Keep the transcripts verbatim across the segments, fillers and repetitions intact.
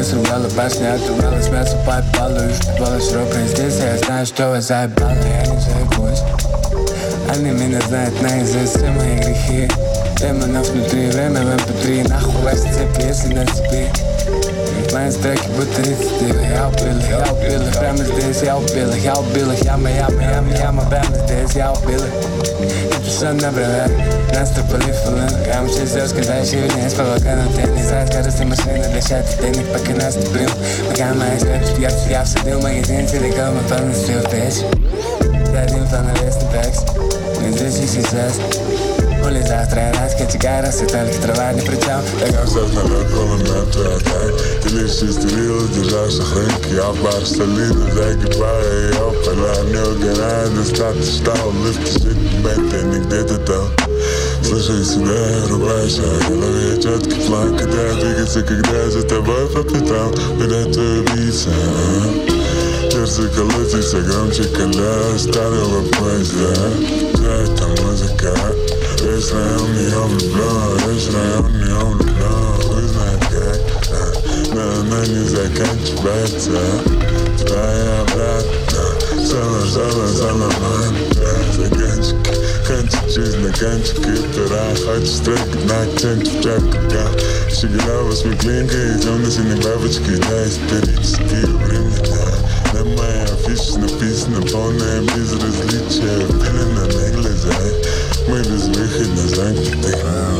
Девочка сругала башню, отругалась мясо под полу. И впивала широкой здесь, я знаю, что вас заебало. Я не заебусь. Они меня знают наизусть, все мои грехи. Демонов внутри, время в эм пэ три. Нахуй ваши цепи, если на цепи. Мои строки будто рецидивы. Я убил их, я убил их. Прямо здесь я убил их, я убил их. Яма, яма, яма, яма. Прямо здесь я убил их. И пишу на бровях, наступали фулы. Я мчусь, все сказающие вниз по вагонам. Ты не знаешь, кажется, машина для счета денег, пока нас не брил. Пока мои слепки пьют, я всадил магазин целиком и полностью в печь. Я один полновесный текст, не здесь и сейчас. Ули завтра раз, кочегар, и только трава ни при чем. Я всех народ, полумет, твой атак. Ты лишь истерил, державших рынки. Я в бар солидно загибаю ее поля. Не угораю, достаточно улыбки. Жить бэт, я не где-то там. Слушай сюда, рубайся, в голове четкий план. Когда двигаться, когда за тобой по пятам. Когда твой убийца, сердце колотится громче колес старого поезда. Вся эта музыка. Весь район в нее влюблен, весь район в нее влюблен. Вы знаете как, но она не заканчивается. Твоя обратно, соло, соло, соломан. Заканчики, кончик жизнь на кончике пера. Хочешь стройкать на акценте в чакуга. Щеголява с миклинкой, темно-синей бабочкой. Да, исторические времена. На моей афише написано полное безразличие. Пелена на глазах. Мы безвыходно замкнуты.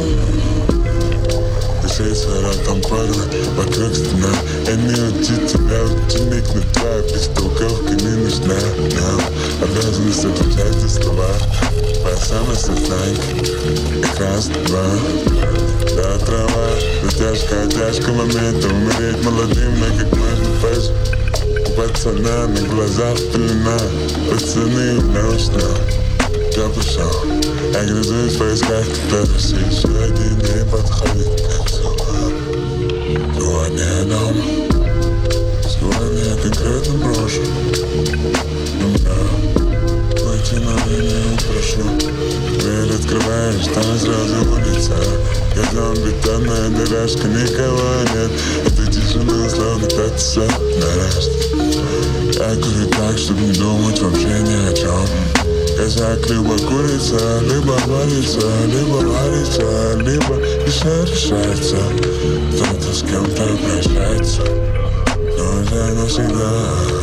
Дыши своротом порно, вокруг стена. Я не учу тебя, ученик, но твоя бестолковка не нужна нам. Обязанность отвечать за слова. Твоя самая сознанька, экран два. Да, трава, затяжка, тяжко момента. Умереть молодым, но как можно позже. У пацана на глазах пелена. Пацаны научно. Я пришел, я грызусь в поисках катарсиса. Еще один день подходит к концу. Сегодня я дома, сегодня я конкретно брошу. Но мне выйти на линию прошу. Дверь открываешь, там сразу улица. Газон, бетонная дорожка, никого нет. Это тишина, словно пятый сот на раст. Я курю так, чтоб не думать вообще ни о чем. Казак либо курица, либо варится, либо варится, либо еще решается. Кто-то с кем-то прощается, но уже навсегда.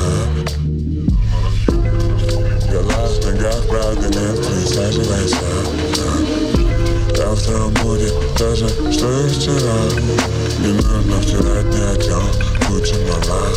Голова в ногах, правда нет, присаживайся. Завтра будет то же, что и вчера. Не нужно вчера ни о чем, лучше мала.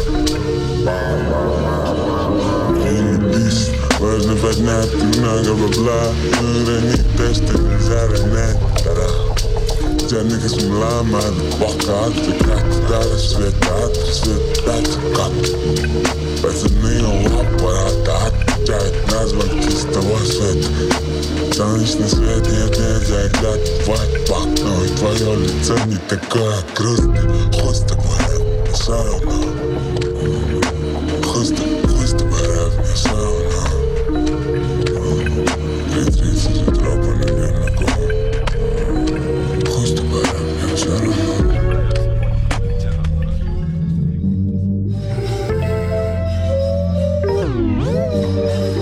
Важно поднять немного бабла. Уронить то, что нельзя ронять. Тяника смела, мадбака. Ты как до рассвета, от рассвета закат. Пацаны, лапа, отвечают на звонки с того света. Солнечный свет, нет, нет, заглядывать в окно. И твое лицо не такое грустное. Хуй с тобой, все равно. Хуй с тобой, хуй с тобой, равно, все равно. Ретрицу за тропу на вернаку. Хуй с тобой, равно, все равно. We'll be right back.